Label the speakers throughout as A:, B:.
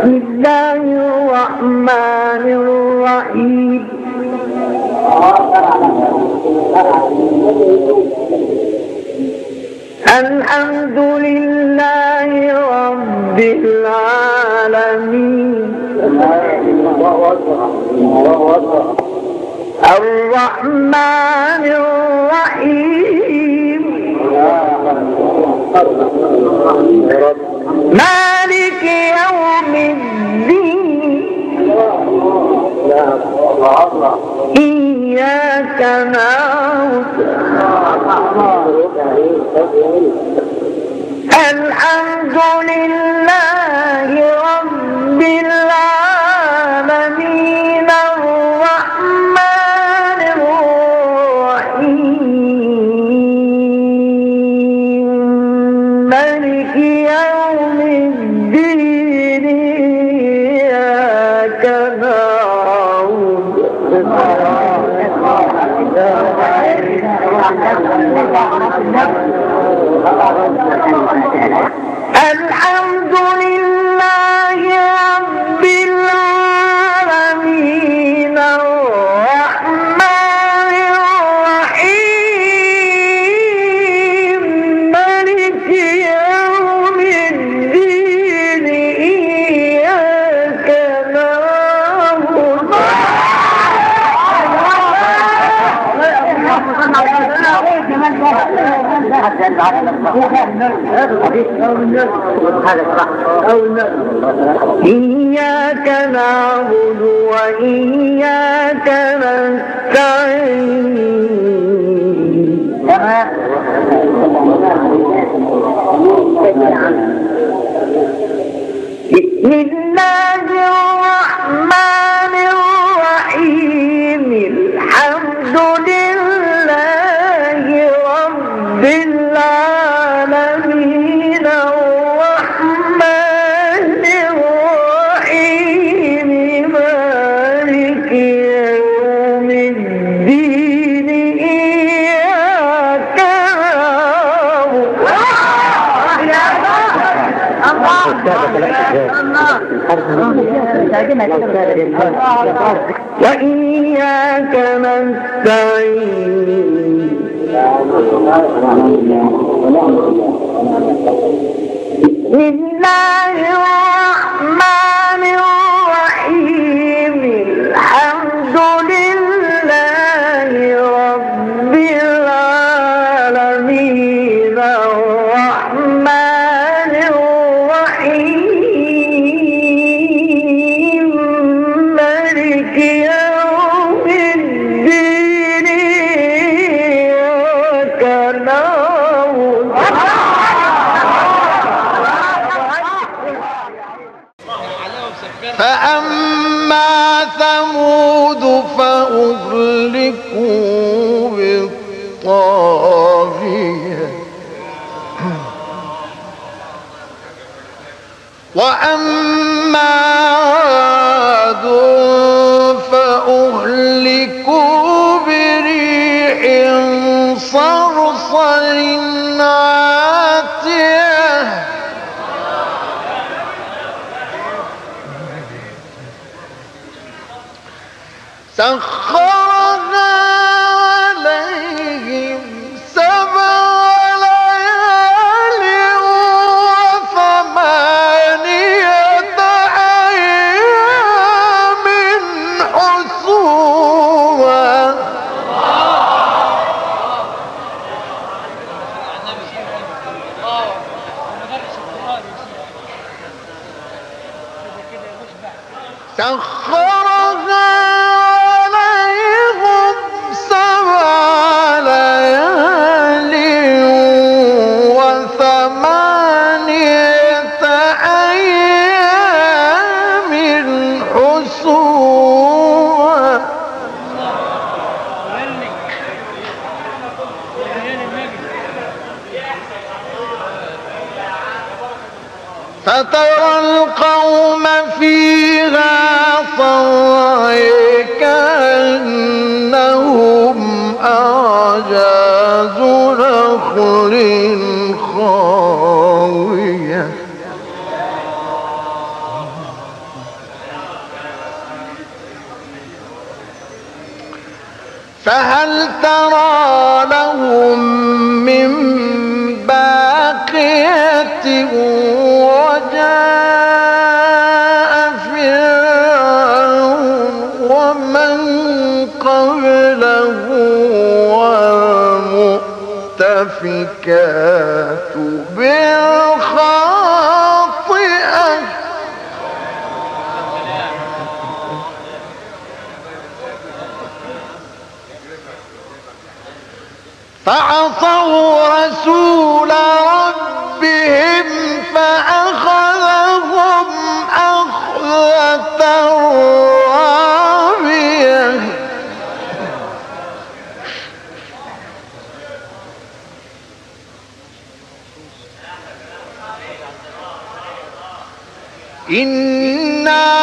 A: بسم الله الرحمن الرحيم الحمد لله رب العالمين الرحمن الرحيم مالك يوم الدين إياك نعبد الحمد لله رب العالمين الرحمن الرحيم مالك يوم الدين إياك نعبد الحمد لله رب العالمين الرحمن الرحيم مالك يوم الدين إياك نعبد إياك نعبد وإياك نستعين بسم الله الرحمن الرحيم الحمد لله رب العالمين الرحمن الرحيم مالك يوم الدين إياك وإياك نستعين بسم الله الرحمن الرحيم الحمد لله رب العالمين الرحمن الرحيم مالك يوم الدين إياك نعبد
B: فأما ثمود فأهلكوا بالطاغية وأما عاد فأهلكوا بريح صرصر عاتية سخرها عليهم 7 ليال و8 أيام حسوما سخرها عليهم 7 ليال و8 أيام حسوما فترى القوم فيها صرعى كأنهم أعجاز نخل خاوية فهل ترى لهم من باقية وجاء فرعون ومن قبله والمؤتفكات بالخاطئة فعصوا رسول ربهم فأخذهم أخذة رابية إنا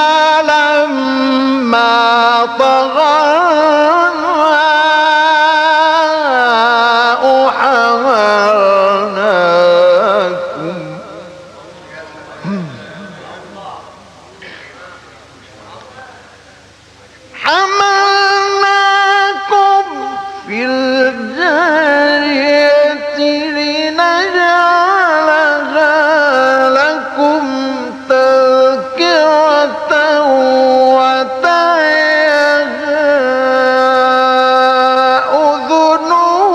B: لما طغى حملناكم في الجارية لنجعلها لكم تذكرة وتعيها أذن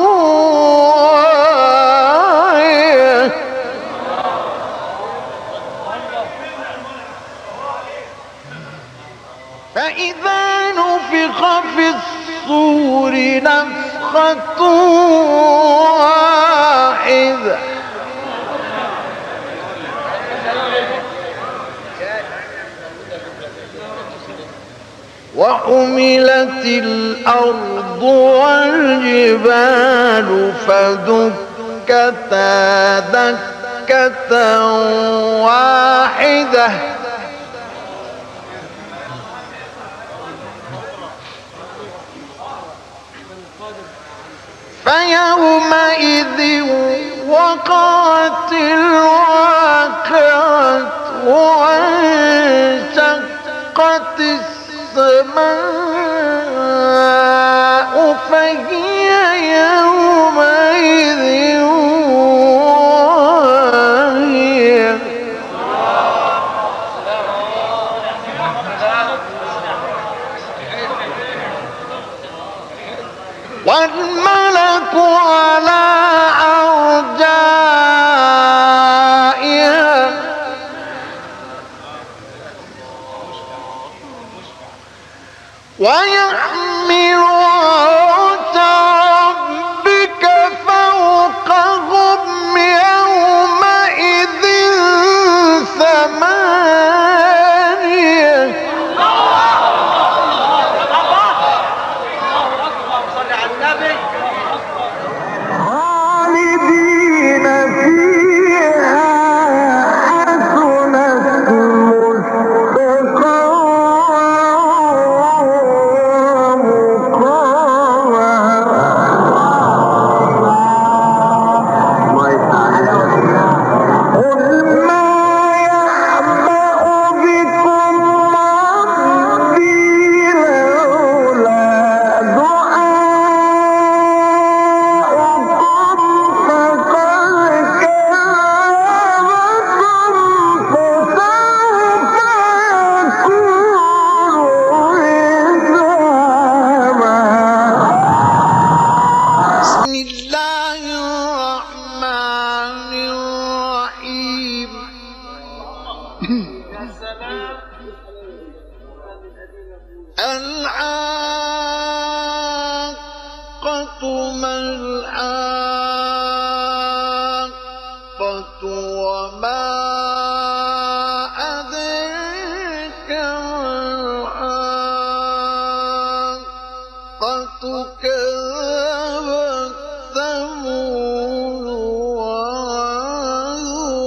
B: واعية فإذا نفخ في الصور نفخة واحدة وحملت الأرض والجبال فدكتا دكة واحدة فيومئذ وقعت الواقعة وانشقت السماء فهي يومئذ واهية والملك على أرجائها ويحمل عرش ربك فوقهم يومئذ ثمانية خالدين فيها حسنت الحاقة ما الحاقة وما أدريك ما الحاقة كذبت ثمود وعاد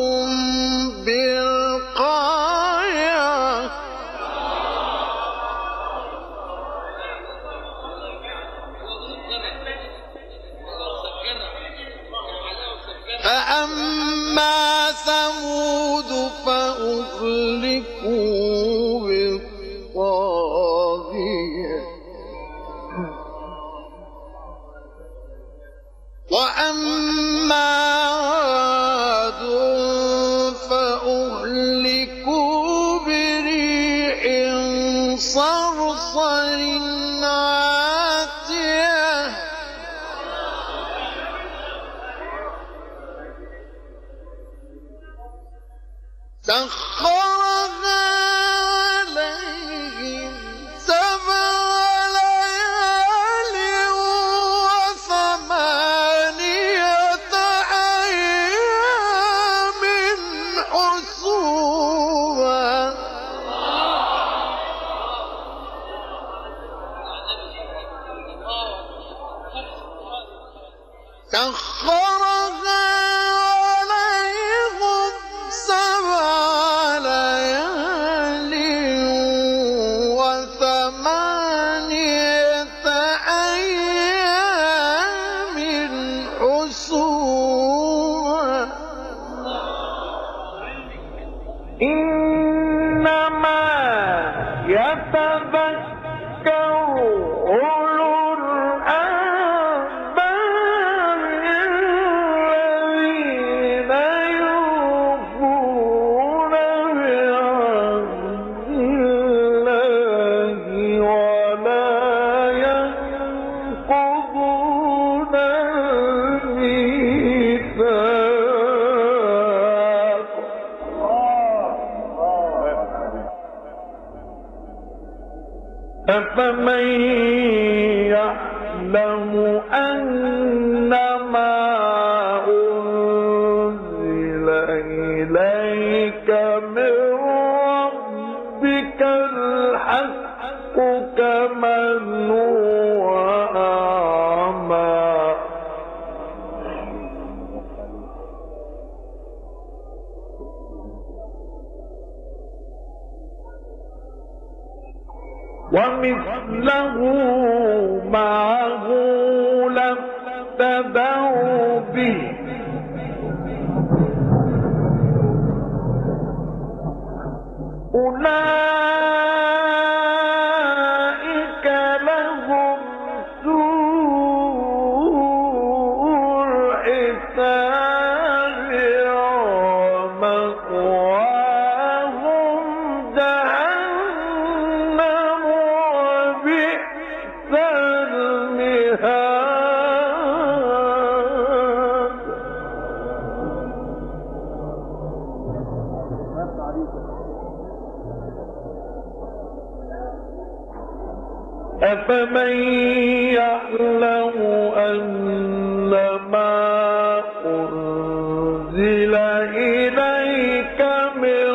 B: بالقارعة
A: أفمن يعلم أنما أنزل إليك من ربك الحق كمن هو أعمى ومثله معه لافتدوا به أولئك لهم سوء الحساب ومأواهم جهنم وبئس المهاد أفمن يعلم أنما أنزل إليك من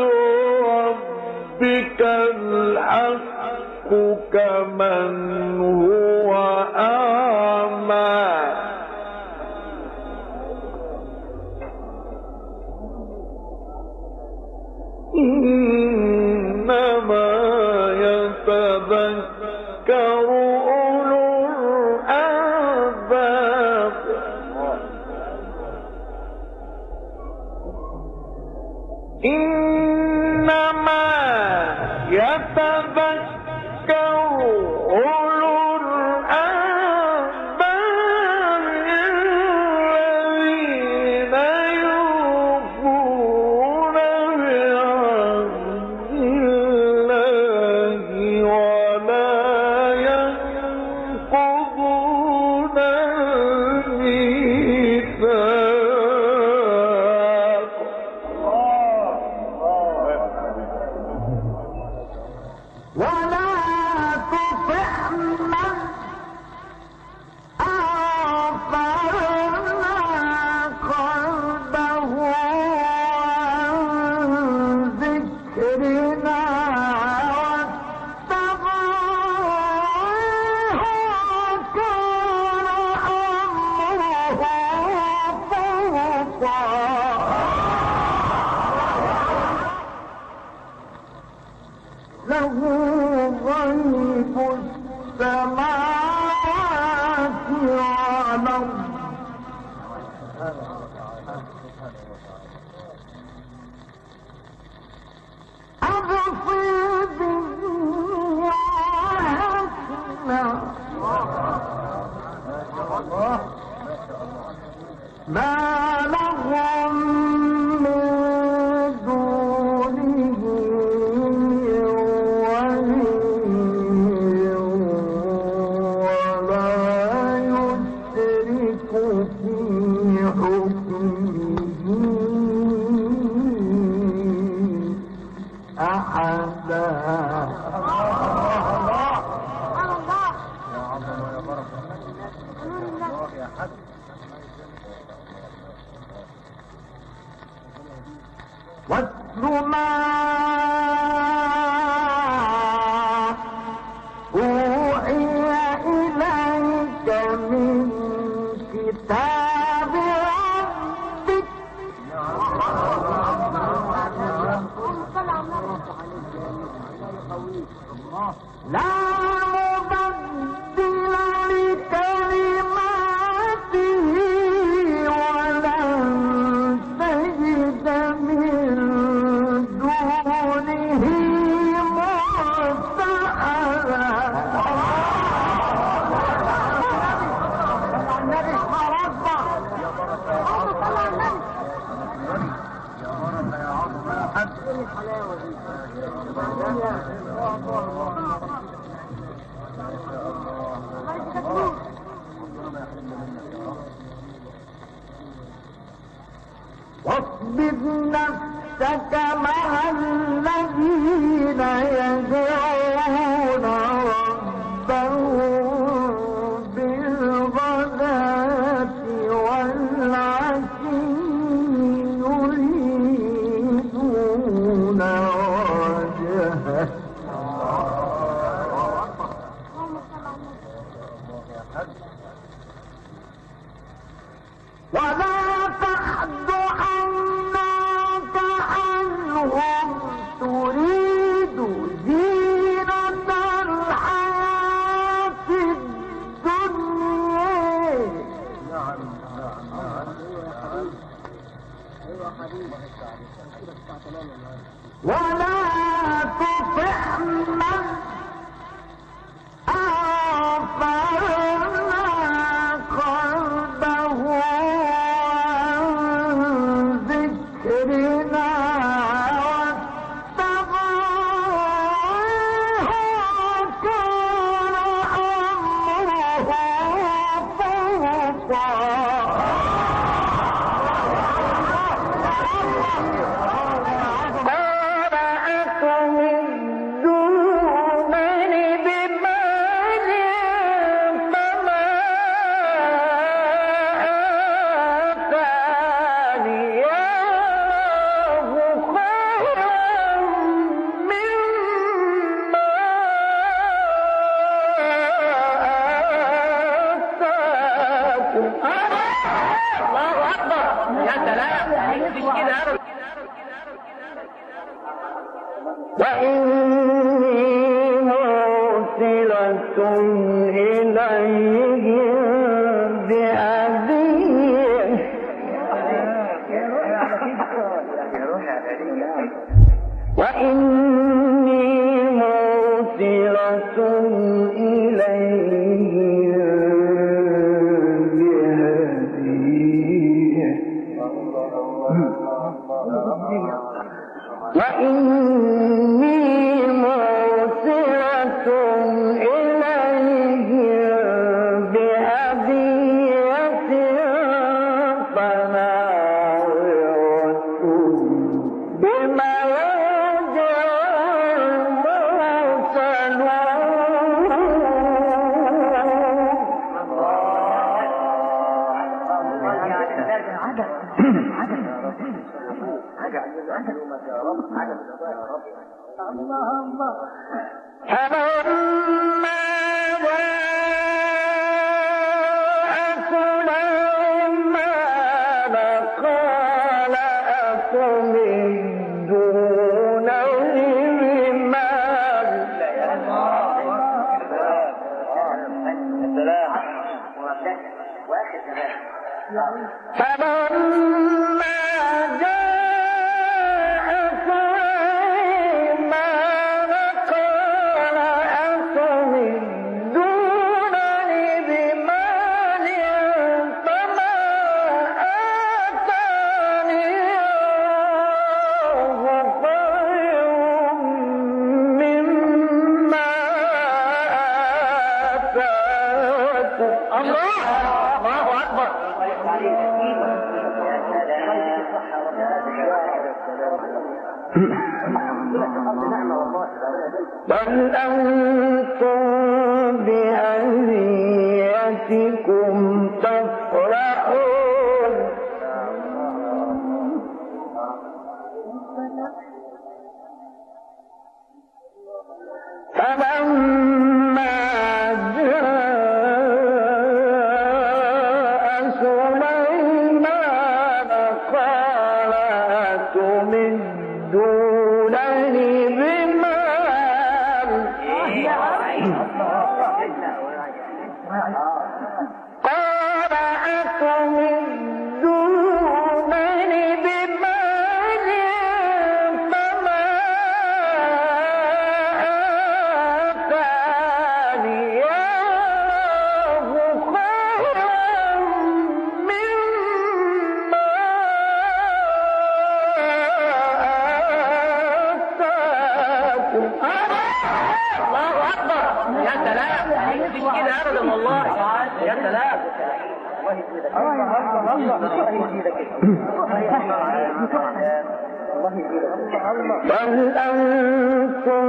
A: ربك الحق كمن هو أعمى إنما يتذكر أولو الألباب إنما يتذكر أولو الألباب الذين يوفون بعهد الله ولا ينقضون الميثاق ولا تطع من أغفلنا قلبه عن ذكرنا واتبع وكان أمره فرطا له غيب السماوات والأرض أبصر به وأسمع ما لهم من دونه من ولي ولا يشرك في حكمه أحدا واتل ما أوحي إليك من كتاب ربك لا مبدل لكلماته ولن تجد من دونه ملتحدا واصبر نفسك مع الذين يدعون ربهم بالغداة والعشي يريدون وجهه ولا تحد عنك عنهم تريد زينة الحياة الدنيا ولا تطع من أغفلنا قلبه عن ذكرنا واتبع وكان أمره فرطا وإني مرسلة إليهم بهدية بل أنتم بأهليتكم تفرحون فلما جاء سليمان قال أتمدونني قال
C: يا سلام مش كده ابدا والله. يا سلام
A: بل أنتم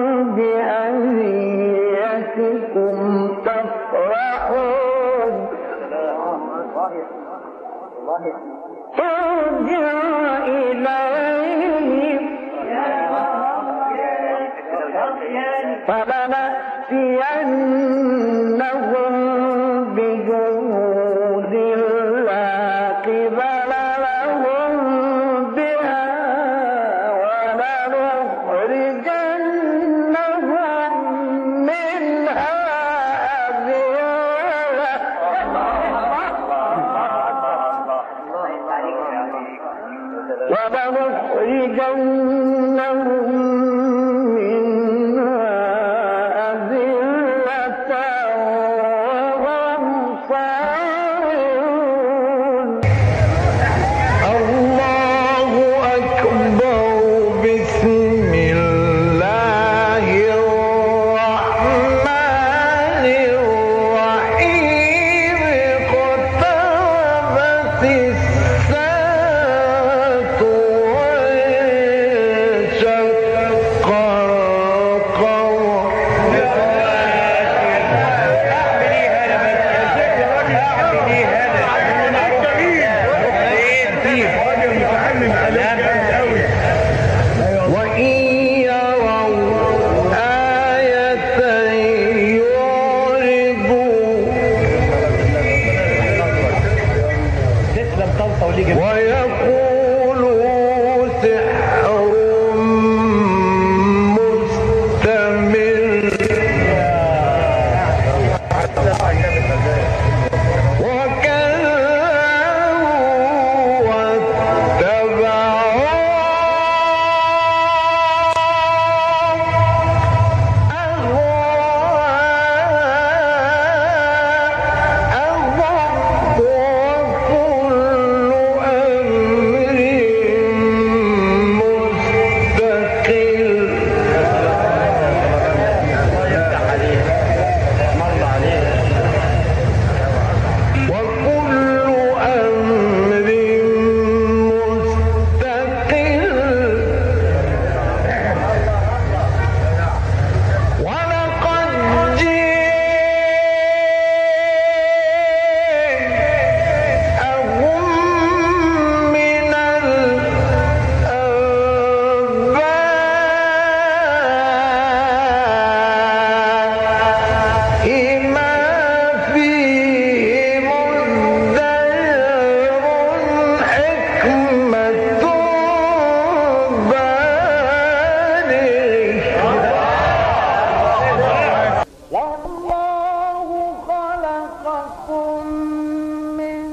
A: بأنيتكم تفرحون ارجع إليهم فلنأتينهم بجنود لا قبل لهم بها ولنخرجنهم منها أذلة وهم صاغرون. الله أكبر. بسم الله الرحمن الرحيم. اقتربت الساعة وانشق القمر. وإن يروا آية يعرضوا ويقولوا سحر مستمر وكذبوا واتبعوا أهواءهم وكل أمر مستقل. وكل أمر مستقل. ولقد جاءهم من الأنباء ما فيه مزدجر حكمة بالغ. والله خلقكم من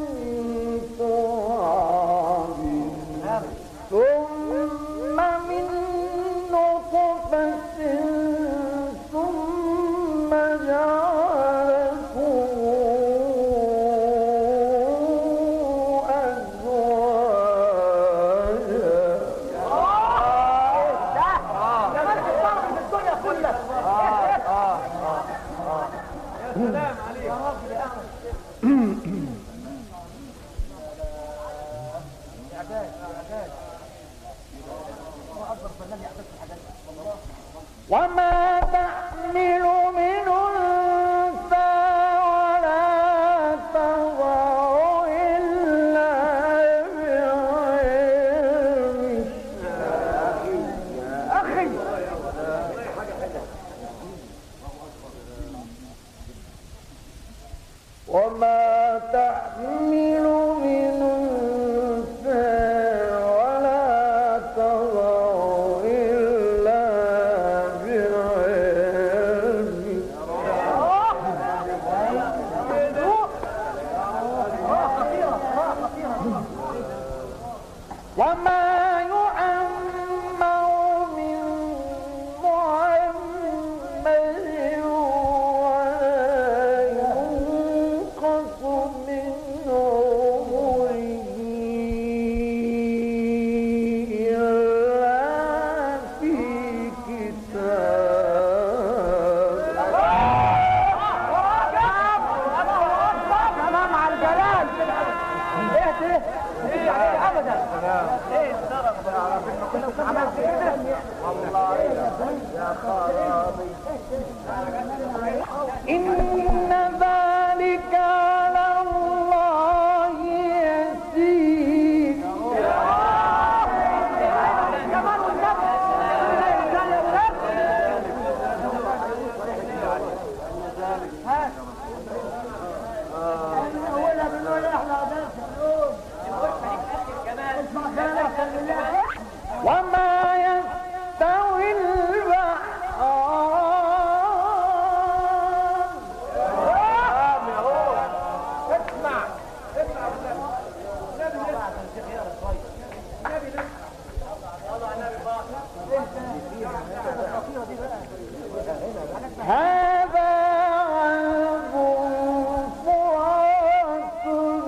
A: تراب ثم من نطفة ثم جعلكم وما تحمل من أنثى ولا تضع إلا بعلمه. وما تحمل من أنثى ولا تضع إلا بعلمه. وما يعمر من معمر ولا ينقص من عمره إن ذلك على الله يسير. وما يستوي هذا عذب فرات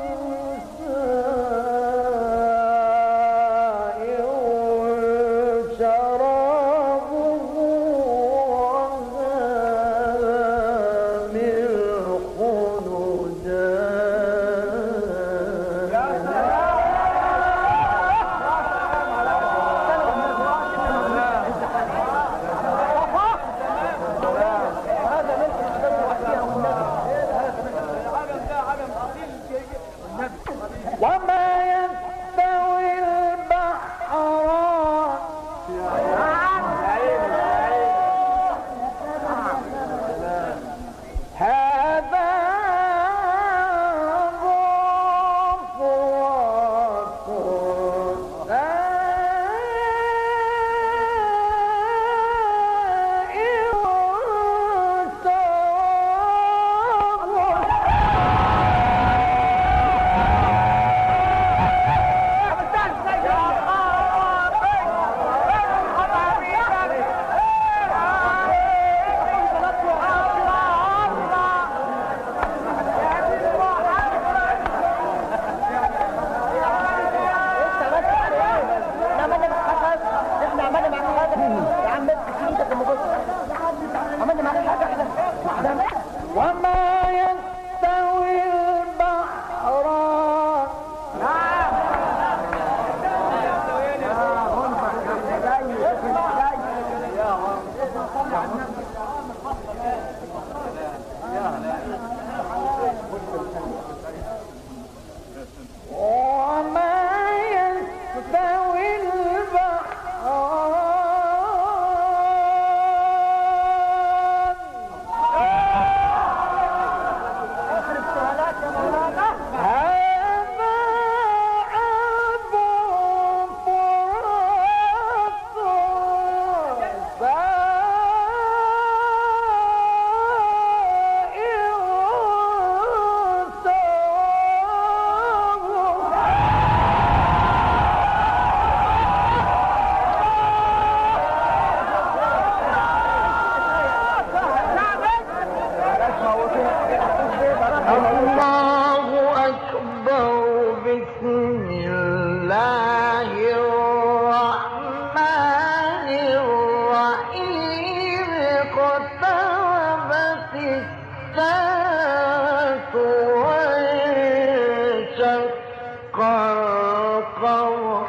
A: سائغ شرابه وهذا ملح وما يستوي البحران هذا فرات وما يستوي البحران وما يستوي الله أكبر. بسم الله الرحمن الرحيم. اقتربت الساعة وانشق القمر.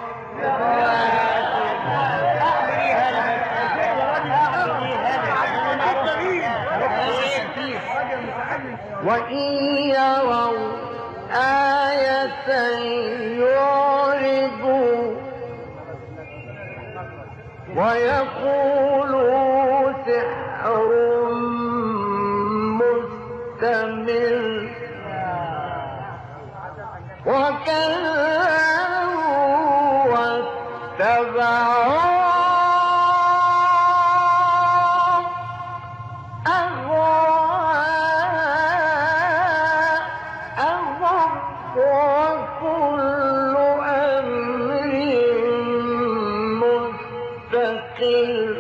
A: وإن يروا آية يعرضوا ويقولوا سحر مستمر وكذبوا واتبعوا وكل أمر مستقر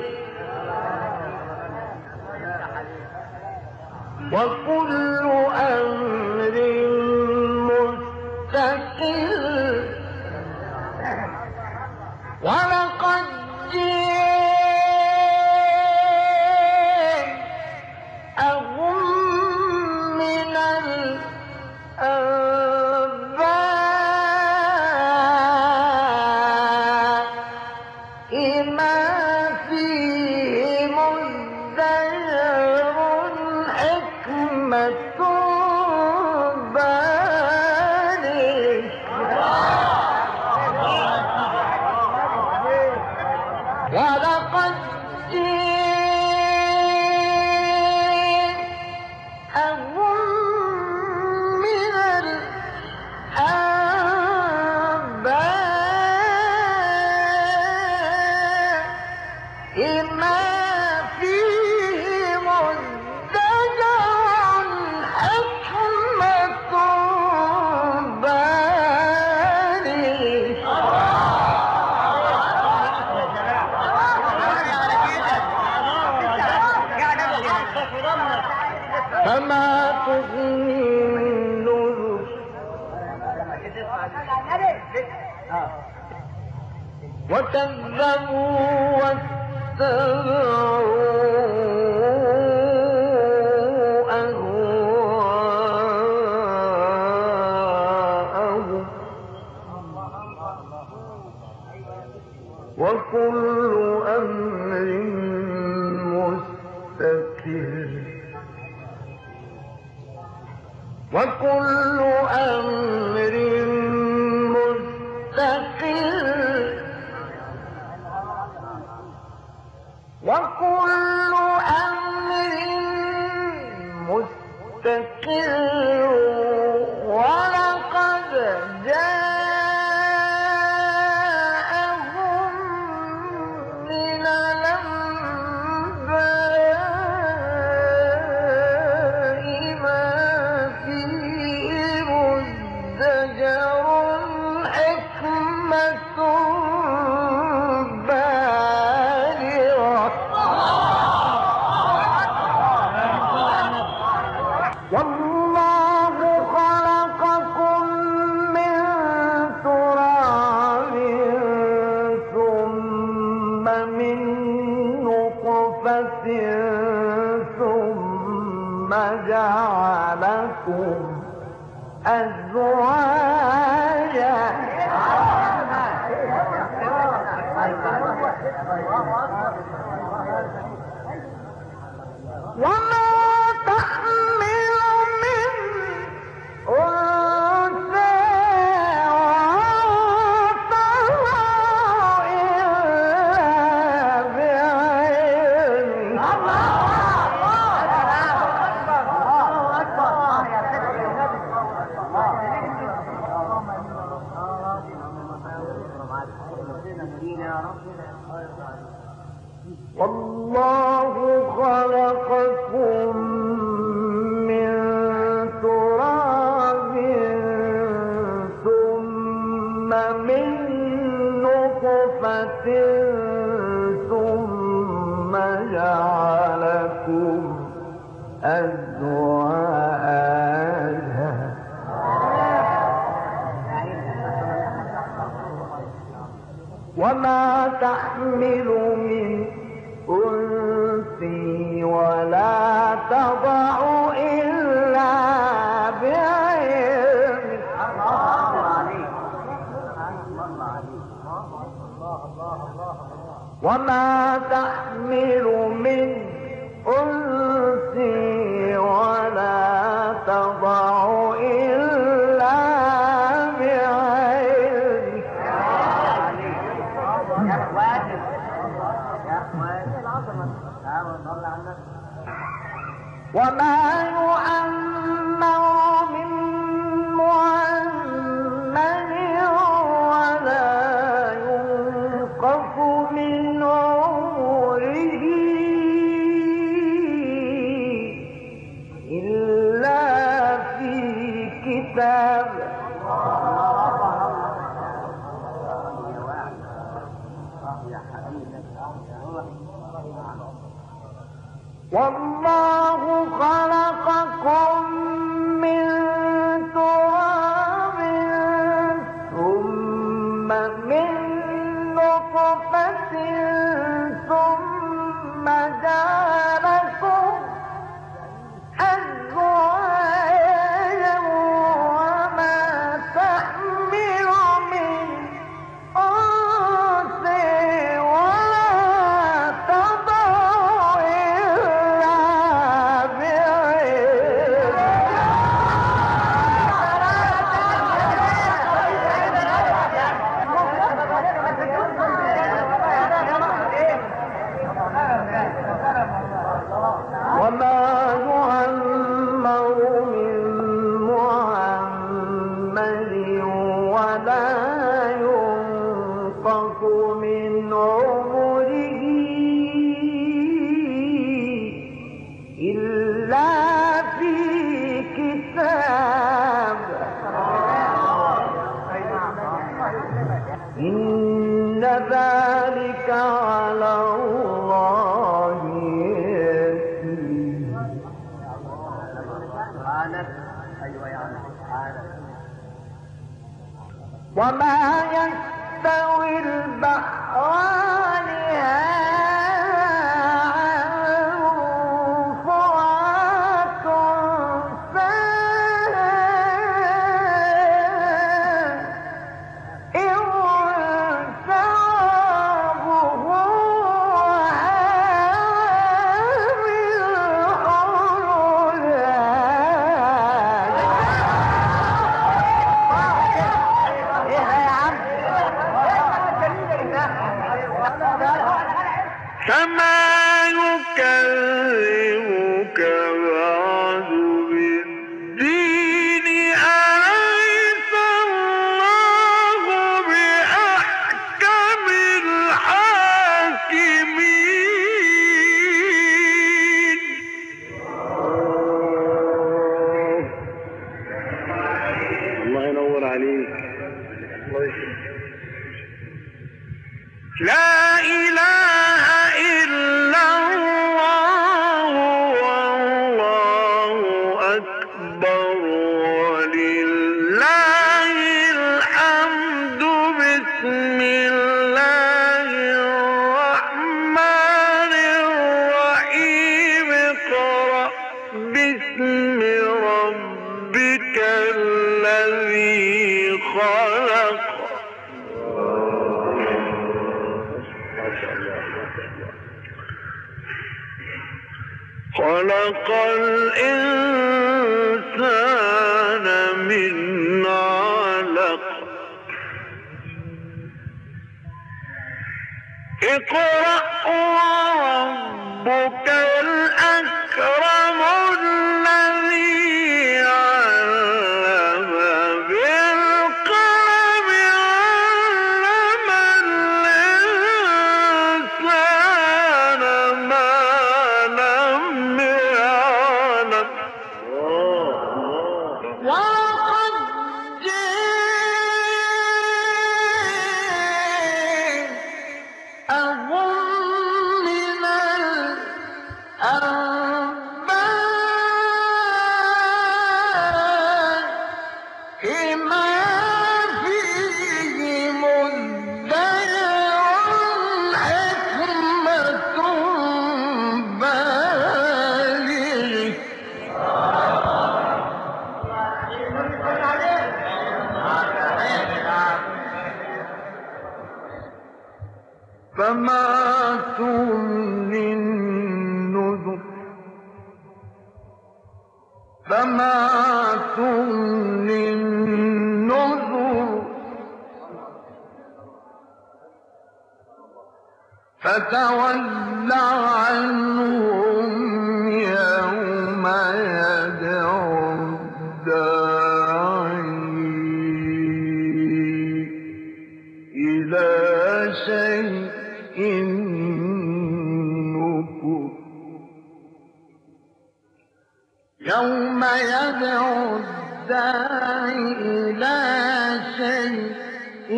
A: وكل أمر مستقر ولقد جاءهم من الأنباء ما فيه ولقد جئناهم من الأنباء ما فيه مزدجر حكمة بالغة فما تغني النذر وكذبوا واتبعوا أهواءهم وكل أمر مستقر وكل أمر مستقر وكل أمر مستقر ولقد جاءهم من الأنباء ما فيه مزدجر حكمة بالغة والله خلقكم من تراب ثم من نطفة ثم جعلكم أزواجا وما تحمل من أنثى وتضع إلا بعلمه والله خلقكم من تراب ثم من نطفة ثم جعلكم أزواجا وما تحمل من أنثى ولا تضع إلا بعلمه وما تحمل من أنثى ولا تضع إلا بعلمه وما يعمر من معمر ولا ينقص من عمره إلا في كتاب والله خلقكم من تراب ثم من نطفة ثم جعلكم أزواجا وما تحمل من أنثى ولا تضع إلا بعلمه وما يستوي البحران فرات
B: فما يكذبك بعد بالدين أليس الله بأحكم الحاكمين. الله ينور عليك. لا إله إلا الله والله أكبر ولله الحمد. بسم الله الرحمن الرحيم. اقرأ باسم ربك الذي خلق. خلق الإنسان من علق. اقرأ وربك الأكرم الذي علم بالقلم علم الإنسان ما لم يعلم.
A: وقد جاءهم من الأنباء ما فيه مزدجر حكمة بالغ. فما تغني النذر فتول عنهم يوم يدعو الداعي إلى شيء نكر. يوم يدعو الداعي إلى شيء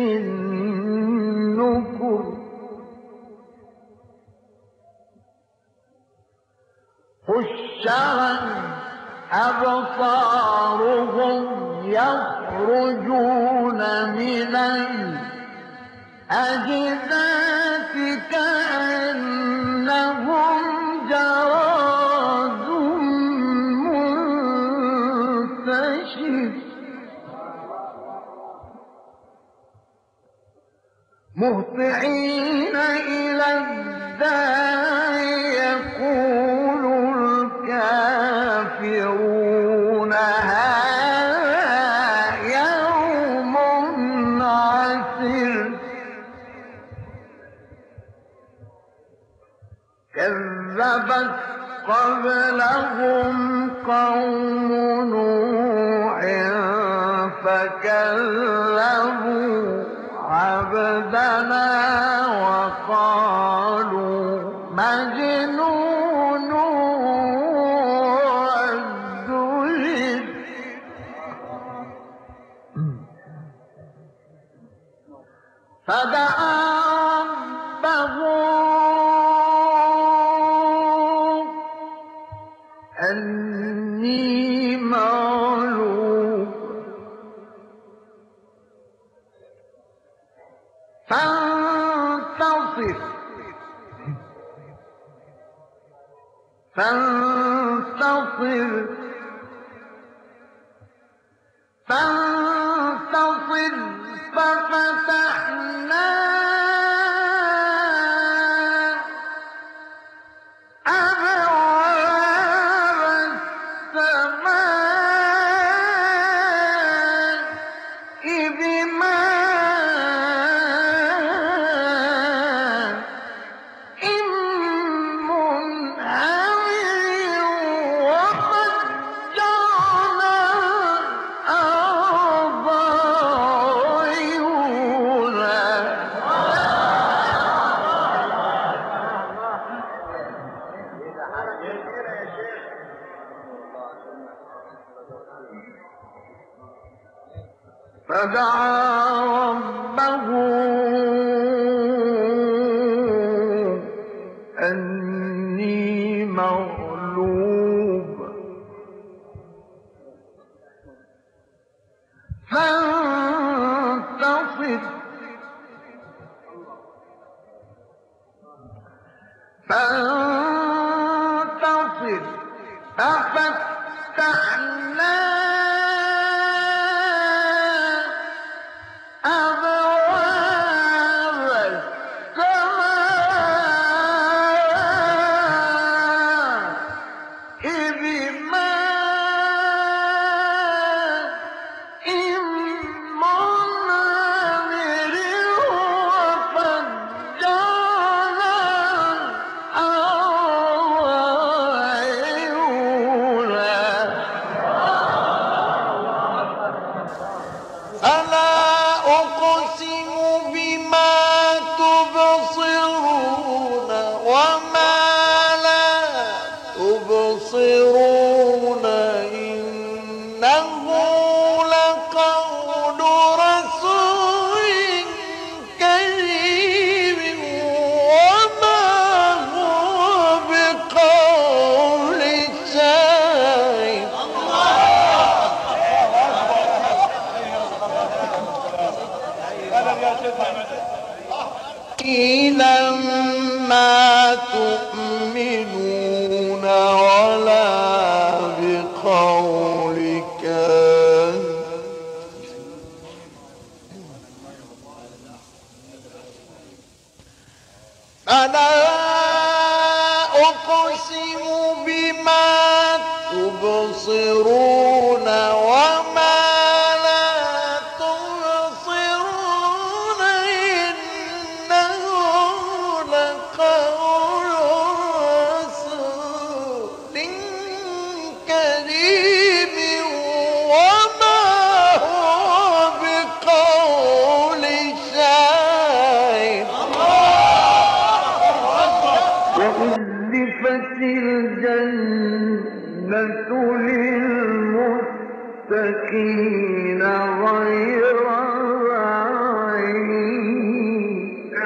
A: نكر. خشعا أبصارهم يخرجون من الأجداث كأنهم جراد منتشر مهطعين إلى الداعي يقول الكافرون هذا يوم عسر. كذبت قبلهم قوم نوح فكذبوا عبدنا وقالوا مجنون وازدجر. فدعا ربه أني مغلوب فانتصر ففتحنا أبواب السماء بماء منهمر وفجرنا الأرض عيونا فدعا ربه أني مغلوب فانتصر ففتحنا أبواب السماء بماء منهمر وفجرنا الأرض عيونا
B: فلا أقسم بما تبصرون وما لا تبصرون إنه لقول رسول كريم وما هو بقول شاعر قيلا ما تؤمنون ولا بقول كاهن فلا أقسم بما تبصرون وما لا تبصرون إنه لقول رسول كريم وما هو بقول شاعر
A: وأزلفت الجنة للمتقين غير بعيد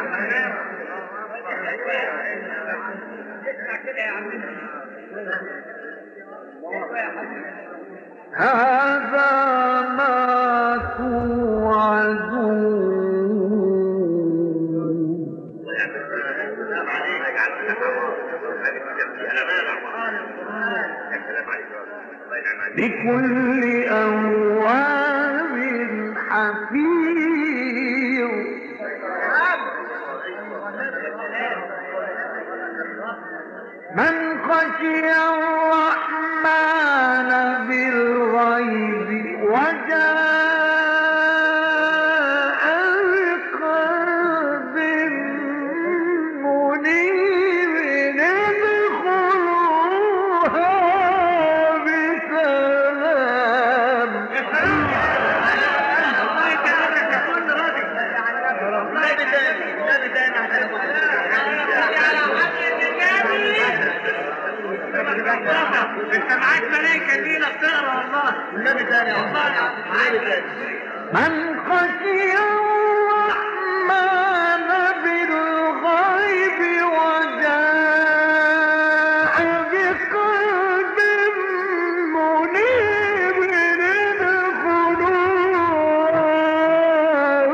A: هذا ما توعدون لكل أواب حفيظ من خشي الرحمن بالغيب وجاء بقلب منيب ادخلوها بسلام
C: انت معاك ملايكه دي لا بتقرا والله النبي تاني والله
A: من خشي الرحمن بالغيب وجاء بقلب منيب ادخلوها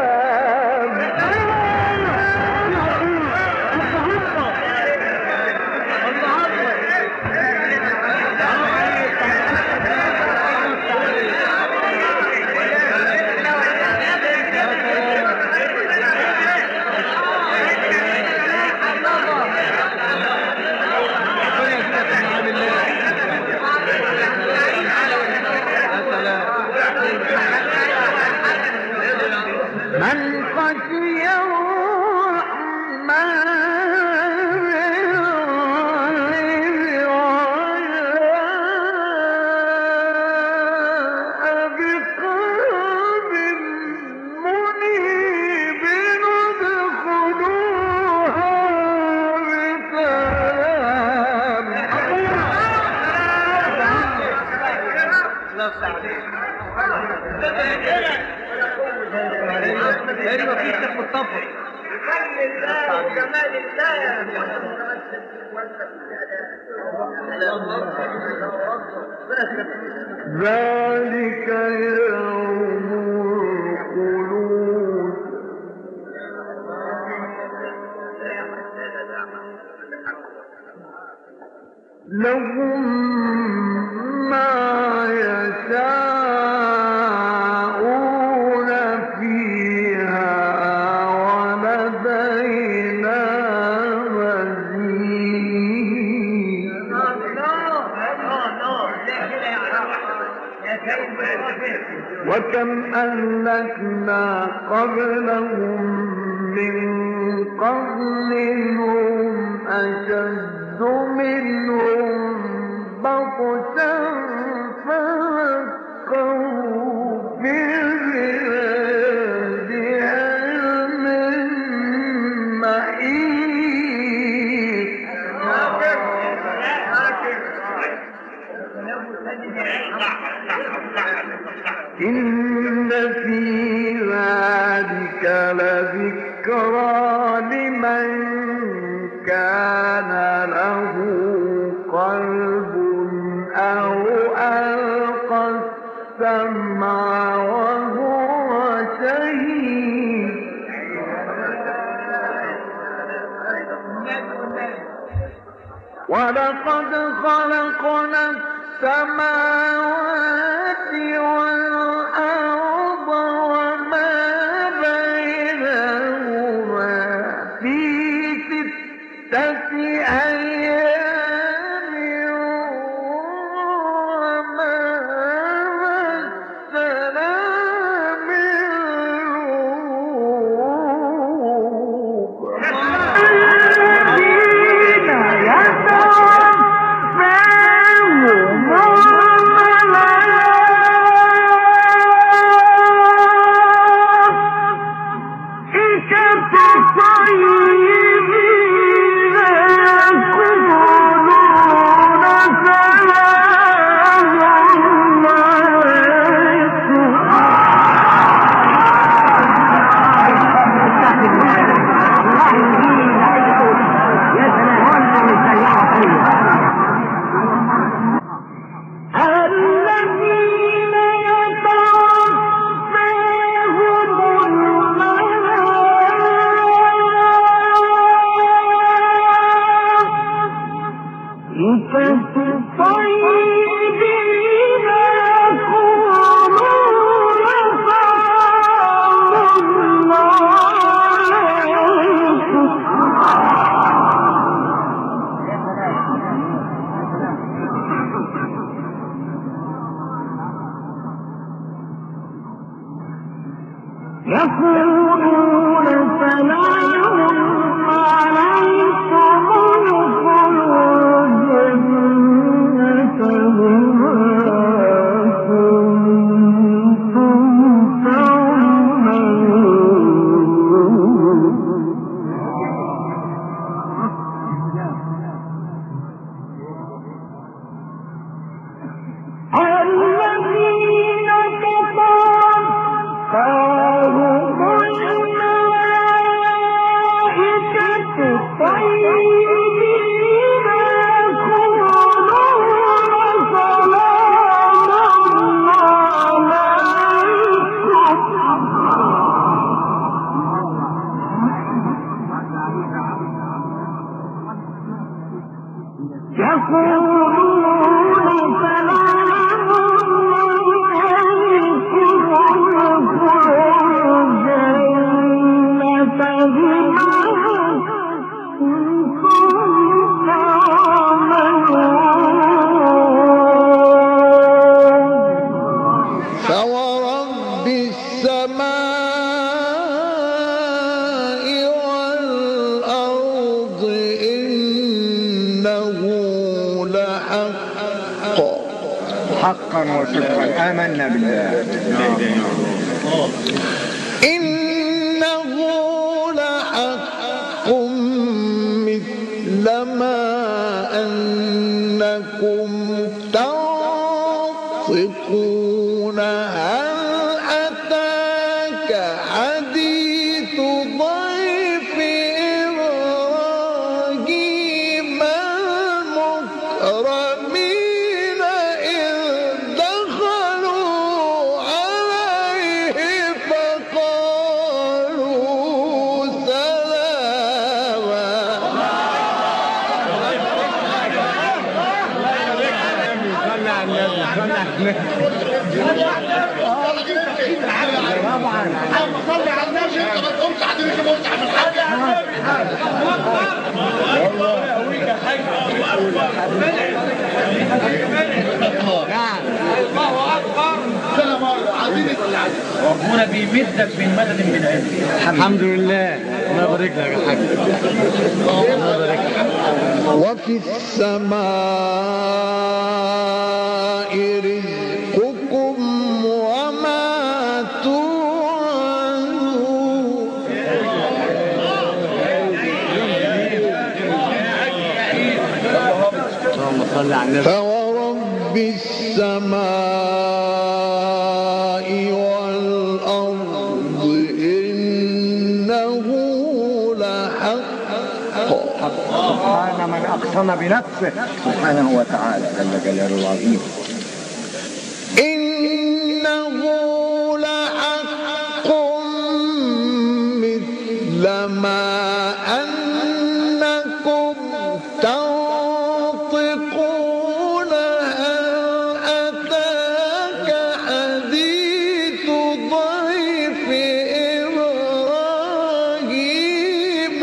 A: بسلام ذلك يوم الخلود لهم ما يشاءون فيها ولدينا مزيد وكم أهلكنا قبلهم من قرن هم أشد منهم بطشا فنقروا في البلاد هل من محيص إن في ذلك لذكرى لمن كان له قلب أو ألقى السمع وهو شهيد ولقد خلقنا السماوات والأرض وما بينهما في 6 أيام وما مسنا من لغوب الذين يقولون سلام عليكم ادخلوا الجنة بما كنتم تعملون الذين كفروا فورب السماء والأرض إنه لحق
D: حقا وصدقا آمنا بالله
A: إنه لحق مثل ما أنكم تنطقون
E: ربنا بيمدك من مدد من عنده.
D: الحمد لله. الله يبارك لك يا حاج. الله يبارك لك.
A: وفي السماء رزقكم وما توعدون
D: اللهم صل على النبي.
A: فورب السماء والأرض إنه لحق
D: سبحان من أقسم بنفسه سبحانه وتعالى جل جلاله العظيم.
A: إنه لحق مثل ما أنكم تنطقون. هل أتاك حديث ضيف إبراهيم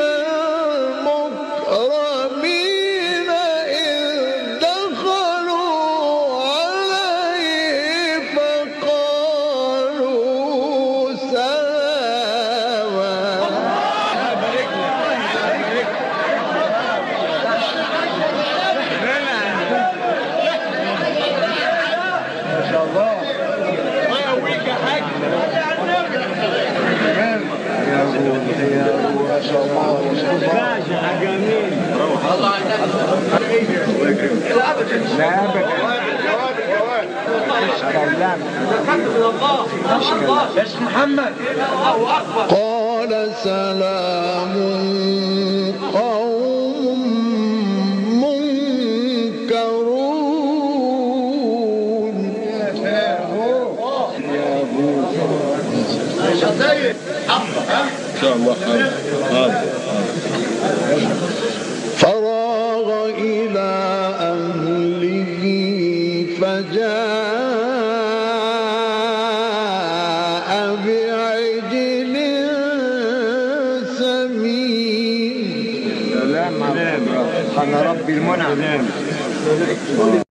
A: المكرمين إذ دخلوا عليه فقالوا سلاما.
D: لا أبدا.
A: قال سلام قوم منكرون. فراغ إلى أهله فجاء بعجل سمين.
D: سلام عليك. سبحان ربي المنعم.